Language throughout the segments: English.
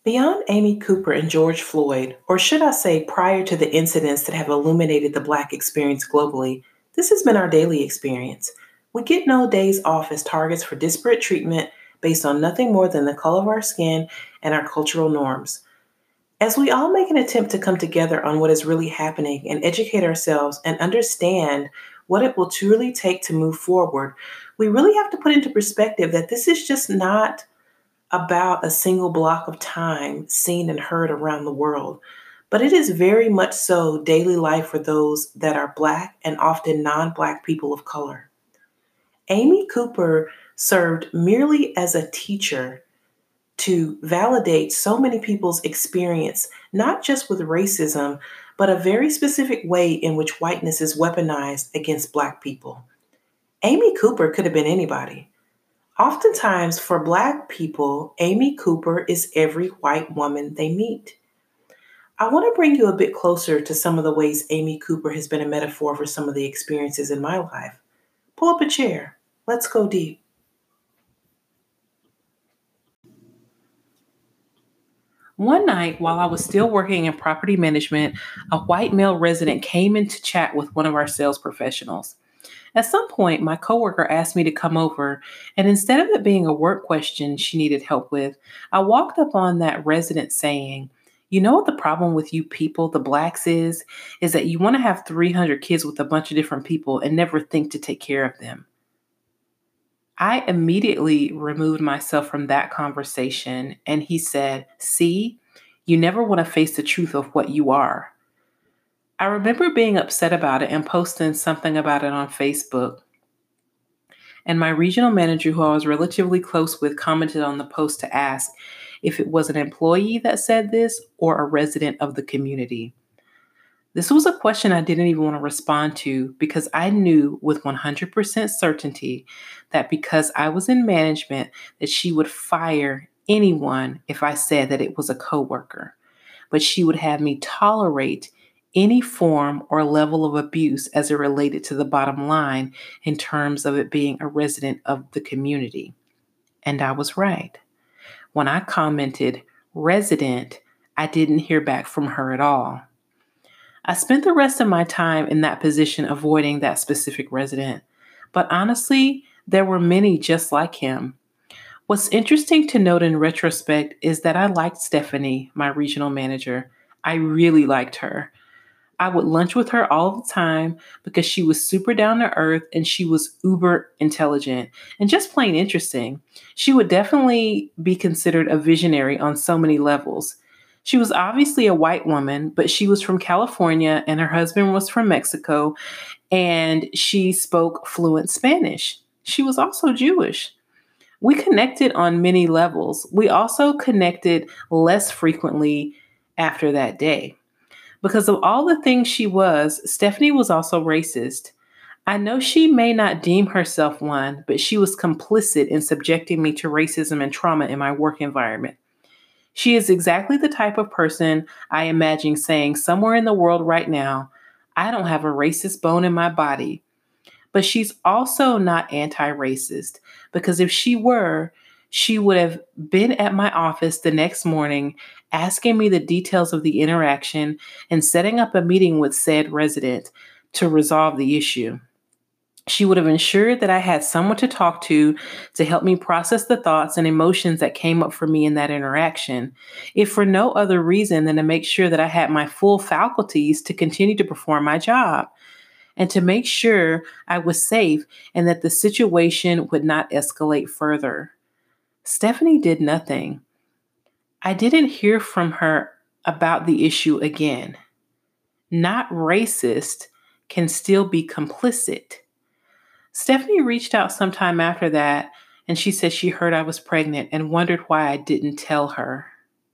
Beyond Amy Cooper and George Floyd, or should I say prior to the incidents that have illuminated the Black experience globally, this has been our daily experience. We get no days off as targets for disparate treatment based on nothing more than the color of our skin and our cultural norms. As we all make an attempt to come together on what is really happening and educate ourselves and understand what it will truly take to move forward, we really have to put into perspective that this is just not about a single block of time seen and heard around the world, but it is very much so daily life for those that are Black and often non Black people of color. Amy Cooper served merely as a teacher to validate so many people's experience, not just with racism, but a very specific way in which whiteness is weaponized against Black people. Amy Cooper could have been anybody. Oftentimes, for Black people, Amy Cooper is every white woman they meet. I want to bring you a bit closer to some of the ways Amy Cooper has been a metaphor for some of the experiences in my life. Pull up a chair. Let's go deep. One night, while I was still working in property management, a white male resident came in to chat with one of our sales professionals. At some point, my coworker asked me to come over, and instead of it being a work question she needed help with, I walked up on that resident saying, "You know what the problem with you people, the Blacks, is that you want to have 300 kids with a bunch of different people and never think to take care of them." I immediately removed myself from that conversation, and he said, "See, you never want to face the truth of what you are." I remember being upset about it and posting something about it on Facebook. And my regional manager, who I was relatively close with, commented on the post to ask if it was an employee that said this or a resident of the community. This was a question I didn't even want to respond to because I knew with 100% certainty that because I was in management that she would fire anyone if I said that it was a coworker. But she would have me tolerate any form or level of abuse as it related to the bottom line in terms of it being a resident of the community. And I was right. When I commented resident, I didn't hear back from her at all. I spent the rest of my time in that position avoiding that specific resident. But honestly, there were many just like him. What's interesting to note in retrospect is that I liked Stephanie, my regional manager. I really liked her. I would lunch with her all the time because she was super down to earth and she was uber intelligent and just plain interesting. She would definitely be considered a visionary on so many levels. She was obviously a white woman, but she was from California and her husband was from Mexico, and she spoke fluent Spanish. She was also Jewish. We connected on many levels. We also connected less frequently after that day. Because of all the things she was, Stephanie was also racist. I know she may not deem herself one, but she was complicit in subjecting me to racism and trauma in my work environment. She is exactly the type of person I imagine saying somewhere in the world right now, "I don't have a racist bone in my body." But she's also not anti-racist because if she were, she would have been at my office the next morning asking me the details of the interaction and setting up a meeting with said resident to resolve the issue. She would have ensured that I had someone to talk to help me process the thoughts and emotions that came up for me in that interaction, if for no other reason than to make sure that I had my full faculties to continue to perform my job and to make sure I was safe and that the situation would not escalate further. Stephanie did nothing. I didn't hear from her about the issue again. Not racist can still be complicit. Stephanie reached out sometime after that, and she said she heard I was pregnant and wondered why I didn't tell her.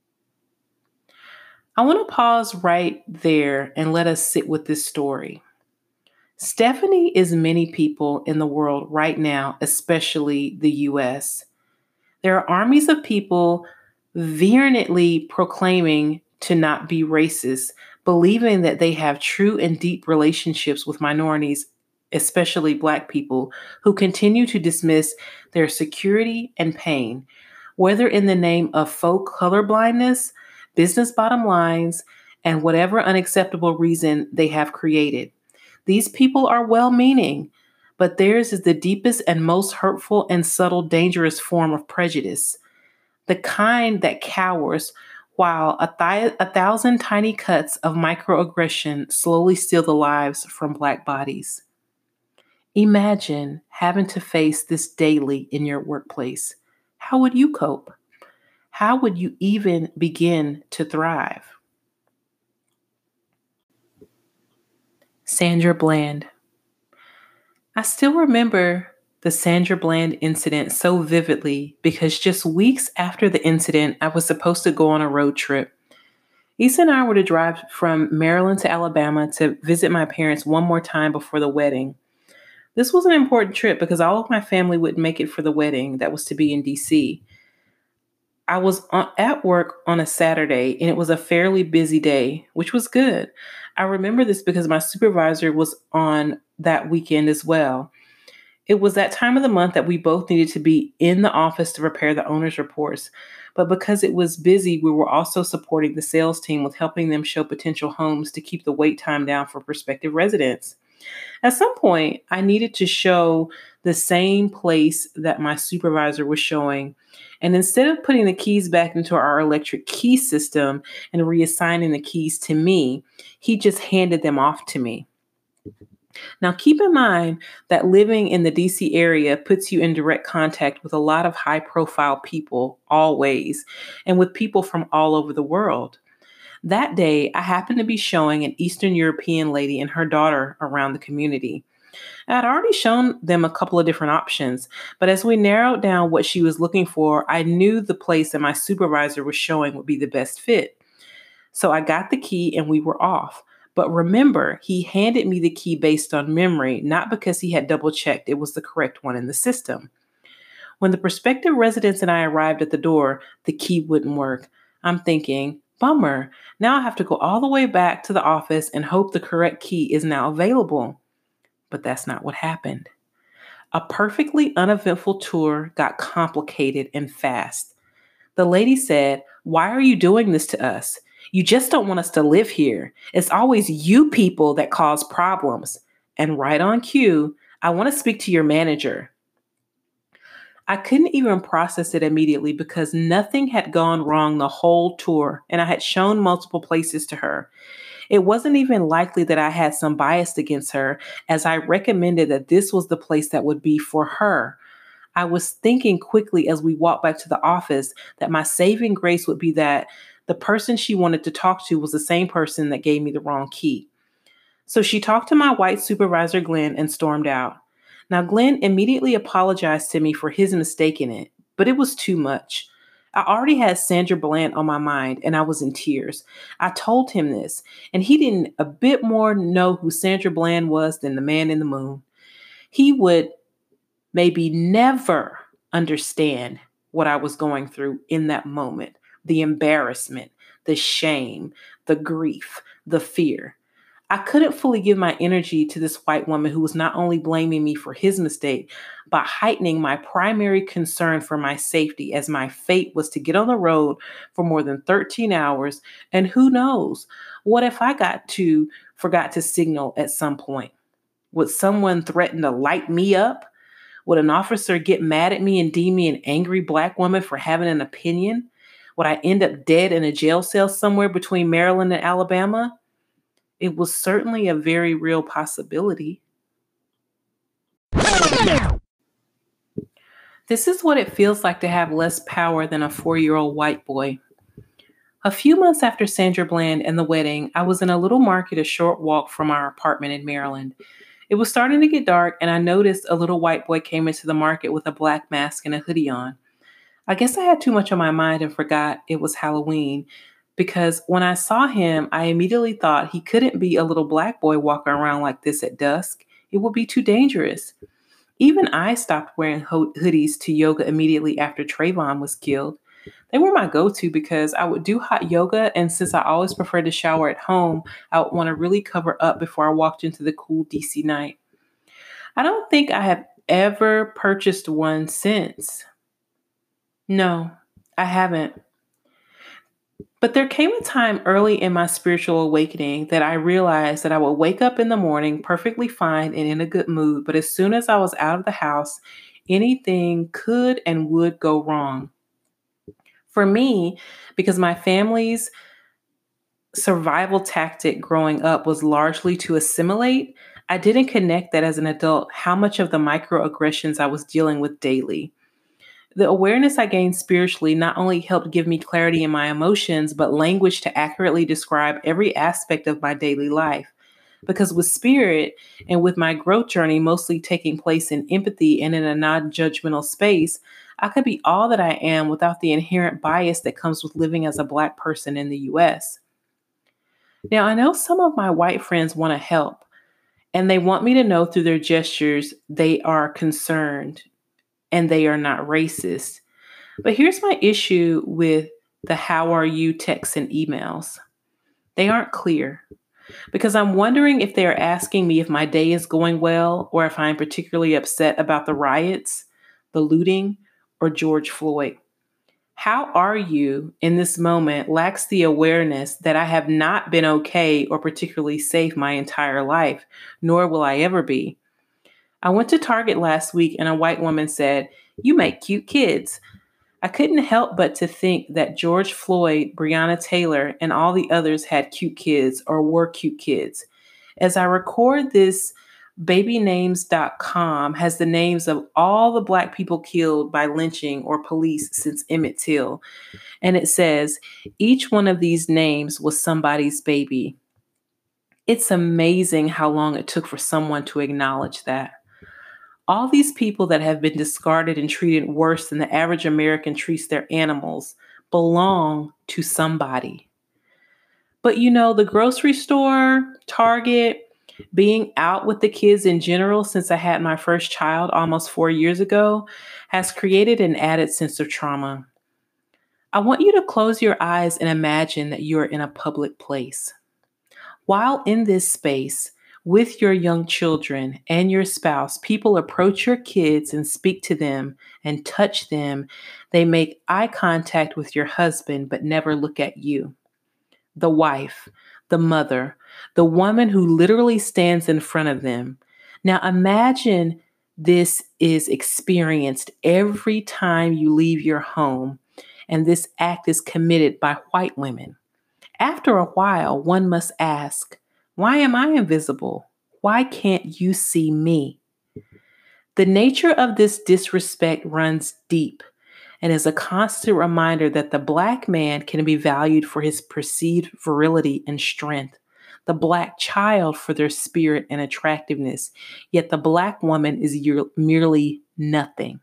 I want to pause right there and let us sit with this story. Stephanie is many people in the world right now, especially the US. There are armies of people vehemently proclaiming to not be racist, believing that they have true and deep relationships with minorities, especially Black people, who continue to dismiss their security and pain. whether in the name of faux colorblindness, business bottom lines, and whatever unacceptable reason they have created. These people are well meaning, but theirs is the deepest and most hurtful and subtle, dangerous form of prejudice, the kind that cowers while a thousand tiny cuts of microaggression slowly steal the lives from Black bodies. Imagine having to face this daily in your workplace. How would you cope? How would you even begin to thrive? Sandra Bland. I still remember the Sandra Bland incident so vividly because just weeks after the incident, I was supposed to go on a road trip. Issa and I were to drive from Maryland to Alabama to visit my parents one more time before the wedding. This was an important trip because all of my family wouldn't make it for the wedding that was to be in DC. I was at work on a Saturday and it was a fairly busy day, which was good. I remember this because my supervisor was on that weekend as well. It was that time of the month that we both needed to be in the office to prepare the owner's reports. But because it was busy, we were also supporting the sales team with helping them show potential homes to keep the wait time down for prospective residents. At some point, I needed to show the same place that my supervisor was showing. And instead of putting the keys back into our electric key system and reassigning the keys to me, he just handed them off to me. Now, keep in mind that living in the DC area puts you in direct contact with a lot of high profile people always, and with people from all over the world. That day, I happened to be showing an Eastern European lady and her daughter around the community. I had already shown them a couple of different options, but as we narrowed down what she was looking for, I knew the place that my supervisor was showing would be the best fit. So I got the key and we were off. But remember, he handed me the key based on memory, not because he had double checked it was the correct one in the system. When the prospective residents and I arrived at the door, the key wouldn't work. I'm thinking, bummer. Now I have to go all the way back to the office and hope the correct key is now available. But that's not what happened. A perfectly uneventful tour got complicated and fast. The lady said, "Why are you doing this to us? You just don't want us to live here. It's always you people that cause problems." And right on cue, "I want to speak to your manager." I couldn't even process it immediately because nothing had gone wrong the whole tour, and I had shown multiple places to her. It wasn't even likely that I had some bias against her, as I recommended that this was the place that would be for her. I was thinking quickly as we walked back to the office that my saving grace would be that the person she wanted to talk to was the same person that gave me the wrong key. So she talked to my white supervisor, Glenn, and stormed out. Now, Glenn immediately apologized to me for his mistake in it, but it was too much. I already had Sandra Bland on my mind and I was in tears. I told him this, and he didn't a bit more know who Sandra Bland was than the man in the moon. He would maybe never understand what I was going through in that moment, the embarrassment, the shame, the grief, the fear. I couldn't fully give my energy to this white woman who was not only blaming me for his mistake, but heightening my primary concern for my safety, as my fate was to get on the road for more than 13 hours. And who knows, what if I forgot to signal at some point? Would someone threaten to light me up? Would an officer get mad at me and deem me an angry Black woman for having an opinion? Would I end up dead in a jail cell somewhere between Maryland and Alabama? It was certainly a very real possibility. This is what it feels like to have less power than a 4-year-old white boy. A few months after Sandra Bland and the wedding, I was in a little market a short walk from our apartment in Maryland. It was starting to get dark, and I noticed a little white boy came into the market with a black mask and a hoodie on. I guess I had too much on my mind and forgot it was Halloween, because when I saw him, I immediately thought he couldn't be a little Black boy walking around like this at dusk. It would be too dangerous. Even I stopped wearing hoodies to yoga immediately after Trayvon was killed. They were my go-to because I would do hot yoga, and since I always preferred to shower at home, I would want to really cover up before I walked into the cool DC night. I don't think I have ever purchased one since. No, I haven't. But there came a time early in my spiritual awakening that I realized that I would wake up in the morning perfectly fine and in a good mood, but as soon as I was out of the house, anything could and would go wrong. For me, because my family's survival tactic growing up was largely to assimilate, I didn't connect that as an adult how much of the microaggressions I was dealing with daily. The awareness I gained spiritually not only helped give me clarity in my emotions, but language to accurately describe every aspect of my daily life. Because with spirit and with my growth journey mostly taking place in empathy and in a non judgmental space, I could be all that I am without the inherent bias that comes with living as a Black person in the US. Now, I know some of my white friends want to help, and they want me to know through their gestures they are concerned and they are not racist. But here's my issue with the how are you texts and emails. They aren't clear because I'm wondering if they are asking me if my day is going well or if I'm particularly upset about the riots, the looting, or George Floyd. How are you in this moment lacks the awareness that I have not been okay or particularly safe my entire life, nor will I ever be. I went to Target last week and a white woman said, "You make cute kids." I couldn't help but to think that George Floyd, Breonna Taylor, and all the others had cute kids or were cute kids. As I record this, babynames.com has the names of all the Black people killed by lynching or police since Emmett Till. And it says, each one of these names was somebody's baby. It's amazing how long it took for someone to acknowledge that. All these people that have been discarded and treated worse than the average American treats their animals belong to somebody. But the grocery store, Target, being out with the kids in general since I had my first child almost 4 years ago has created an added sense of trauma. I want you to close your eyes and imagine that you are in a public place. While in this space, with your young children and your spouse, people approach your kids and speak to them and touch them. They make eye contact with your husband, but never look at you. The wife, the mother, the woman who literally stands in front of them. Now imagine this is experienced every time you leave your home, and this act is committed by white women. After a while, one must ask, why am I invisible? Why can't you see me? The nature of this disrespect runs deep and is a constant reminder that the Black man can be valued for his perceived virility and strength, the Black child for their spirit and attractiveness, yet the Black woman is merely nothing.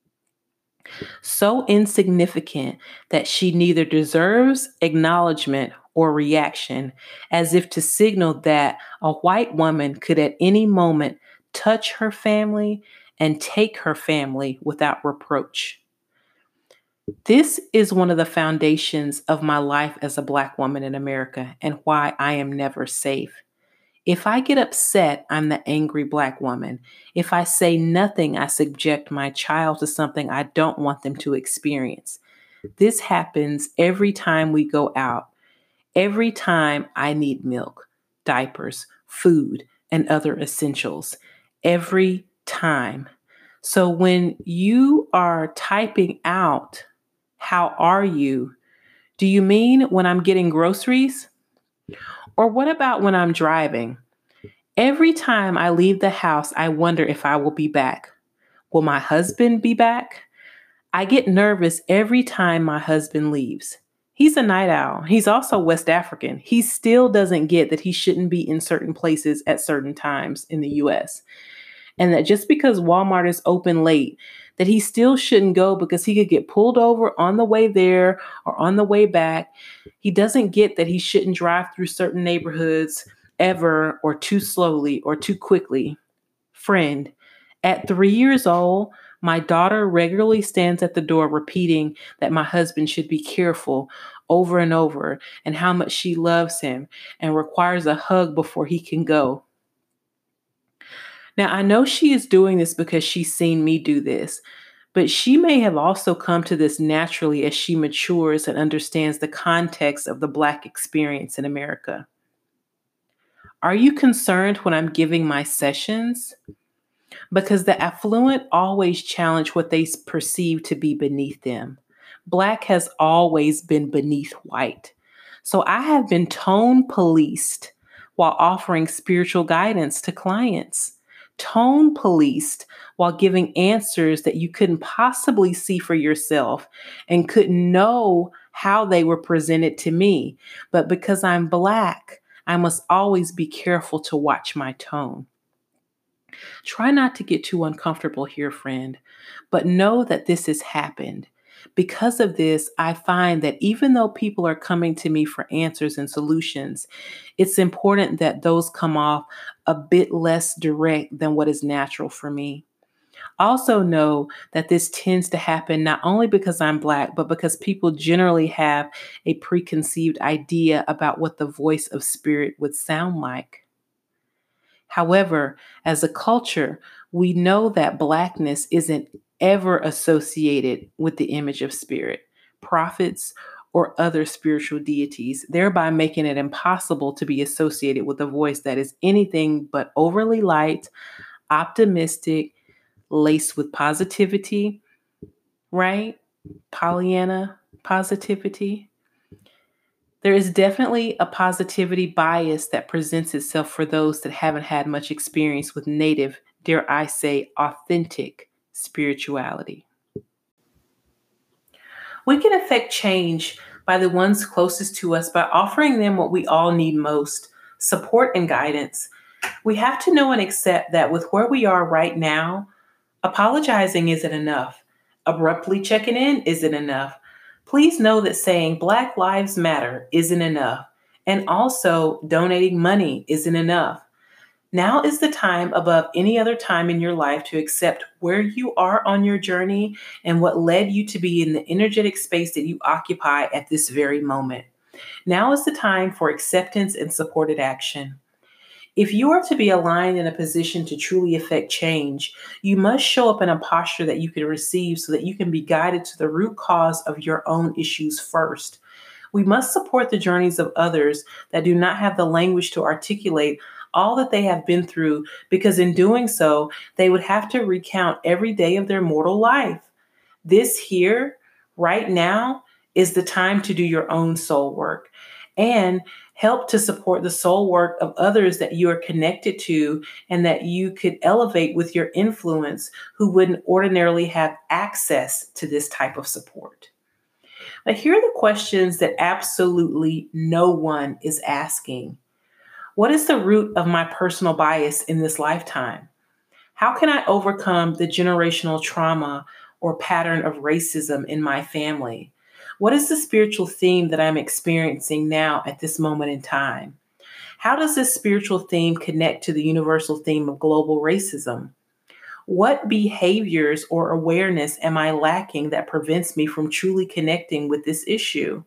So insignificant that she neither deserves acknowledgement or reaction, as if to signal that a white woman could at any moment touch her family and take her family without reproach. This is one of the foundations of my life as a Black woman in America and why I am never safe. If I get upset, I'm the angry Black woman. If I say nothing, I subject my child to something I don't want them to experience. This happens every time we go out, every time I need milk, diapers, food, and other essentials. Every time. So when you are typing out, how are you? Do you mean when I'm getting groceries? Or what about when I'm driving? Every time I leave the house, I wonder if I will be back. Will my husband be back? I get nervous every time my husband leaves. He's a night owl. He's also West African. He still doesn't get that he shouldn't be in certain places at certain times in the US. And that just because Walmart is open late, that he still shouldn't go because he could get pulled over on the way there or on the way back. He doesn't get that he shouldn't drive through certain neighborhoods ever or too slowly or too quickly. Friend, at 3 years old, my daughter regularly stands at the door repeating that my husband should be careful over and over and how much she loves him and requires a hug before he can go. Now, I know she is doing this because she's seen me do this, But she may have also come to this naturally as she matures and understands the context of the Black experience in America. Are you concerned when I'm giving my sessions? Because the affluent always challenge what they perceive to be beneath them. Black has always been beneath white. So I have been tone policed while offering spiritual guidance to clients, tone policed while giving answers that you couldn't possibly see for yourself and couldn't know how they were presented to me. But because I'm Black, I must always be careful to watch my tone. Try not to get too uncomfortable here, friend, but know that this has happened. Because of this, I find that even though people are coming to me for answers and solutions, it's important that those come off a bit less direct than what is natural for me. Also, know that this tends to happen not only because I'm Black, but because people generally have a preconceived idea about what the voice of spirit would sound like. However, as a culture, we know that Blackness isn't ever associated with the image of spirit, prophets, or other spiritual deities, thereby making it impossible to be associated with a voice that is anything but overly light, optimistic, laced with positivity, right? Pollyanna positivity. There is definitely a positivity bias that presents itself for those that haven't had much experience with native, dare I say, authentic spirituality. We can affect change by the ones closest to us by offering them what we all need most: support and guidance. We have to know and accept that with where we are right now, apologizing isn't enough. Abruptly checking in isn't enough. Please know that saying Black Lives Matter isn't enough. And also, donating money isn't enough. Now is the time above any other time in your life to accept where you are on your journey and what led you to be in the energetic space that you occupy at this very moment. Now is the time for acceptance and supported action. If you are to be aligned in a position to truly affect change, you must show up in a posture that you can receive so that you can be guided to the root cause of your own issues first. We must support the journeys of others that do not have the language to articulate all that they have been through, because in doing so, they would have to recount every day of their mortal life. This here, right now, is the time to do your own soul work and help to support the soul work of others that you are connected to and that you could elevate with your influence who wouldn't ordinarily have access to this type of support. But here are the questions that absolutely no one is asking. What is the root of my personal bias in this lifetime? How can I overcome the generational trauma or pattern of racism in my family? What is the spiritual theme that I'm experiencing now at this moment in time? How does this spiritual theme connect to the universal theme of global racism? What behaviors or awareness am I lacking that prevents me from truly connecting with this issue?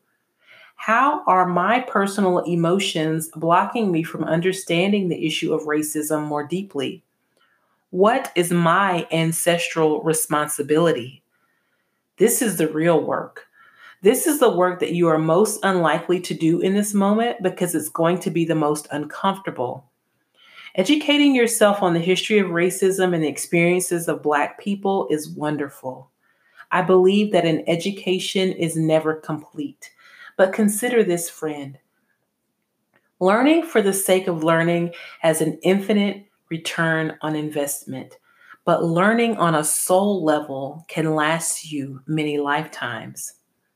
How are my personal emotions blocking me from understanding the issue of racism more deeply? What is my ancestral responsibility? This is the real work. This is the work that you are most unlikely to do in this moment because it's going to be the most uncomfortable. Educating yourself on the history of racism and the experiences of Black people is wonderful. I believe that an education is never complete. But consider this, friend. Learning for the sake of learning has an infinite return on investment, but learning on a soul level can last you many lifetimes.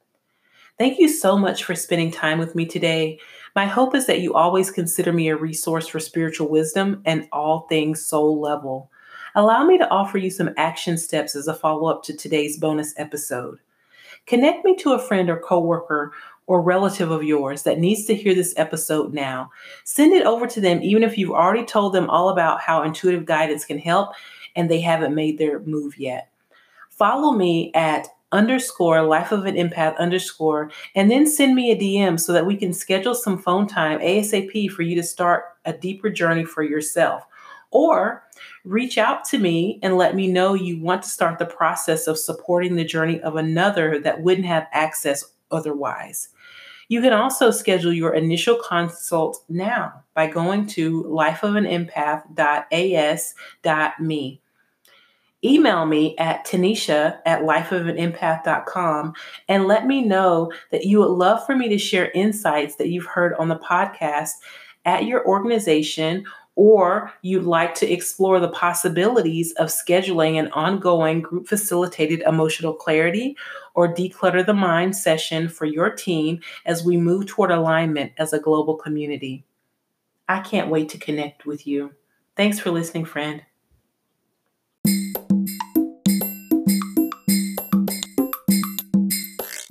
Thank you so much for spending time with me today. My hope is that you always consider me a resource for spiritual wisdom and all things soul level. Allow me to offer you some action steps as a follow up to today's bonus episode. Connect me to a friend or coworker or relative of yours that needs to hear this episode now. Send it over to them, even if you've already told them all about how intuitive guidance can help and they haven't made their move yet. Follow me at _life of an empath _ and then send me a DM so that we can schedule some phone time ASAP for you to start a deeper journey for yourself. Or reach out to me and let me know you want to start the process of supporting the journey of another that wouldn't have access otherwise. You can also schedule your initial consult now by going to lifeofanempath.as.me. Email me at tanisha@lifeofAnempath.com and let me know that you would love for me to share insights that you've heard on the podcast at your organization, or you'd like to explore the possibilities of scheduling an ongoing group facilitated emotional clarity or declutter the mind session for your team as we move toward alignment as a global community. I can't wait to connect with you. Thanks for listening, friend.